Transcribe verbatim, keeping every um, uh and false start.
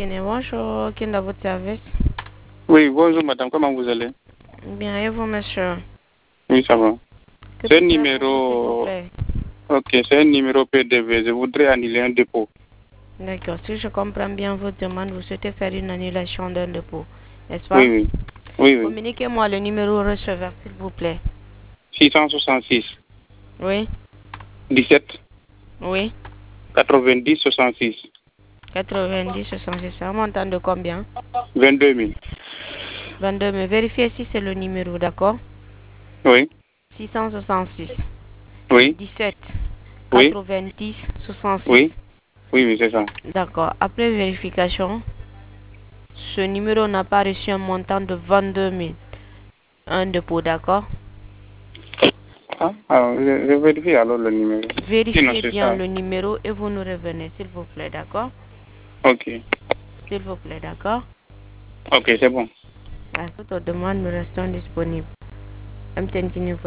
Guinée, bonjour, qui est à votre service? Oui, bonjour madame, comment vous allez? Bien, et vous, monsieur? Oui, ça va. Que C'est un puis-je faire pour vous, s'il vous numéro... plaît? Ok, c'est un numéro P D V. Je voudrais annuler un dépôt. D'accord, si je comprends bien votre demande, vous souhaitez faire une annulation d'un dépôt, n'est-ce pas? Oui, oui. Oui, oui. Communiquez-moi le numéro receveur, s'il vous plaît. six cent soixante-six, Oui, dix-sept, oui, quatre-vingt-dix, soixante-six, quatre-vingt-dix, soixante-six, c'est un montant de combien? vingt-deux mille. vingt-deux, mais vérifiez si c'est le numéro, d'accord? Oui, six cent soixante-six, oui, dix-sept, oui, quatre-vingt-dix, oui, soixante-six. oui, oui, c'est ça. D'accord, après vérification, ce numéro n'a pas reçu un montant de vingt-deux mille. Un dépôt, d'accord? Ah, alors, je, je vérifie alors le numéro. Sinon, Vérifiez c'est bien ça. le numéro et vous nous revenez, s'il vous plaît, d'accord? Ok, S'il vous plaît, d'accord? ok, c'est bon. À toute demande, nous restons disponibles. M T N Guinée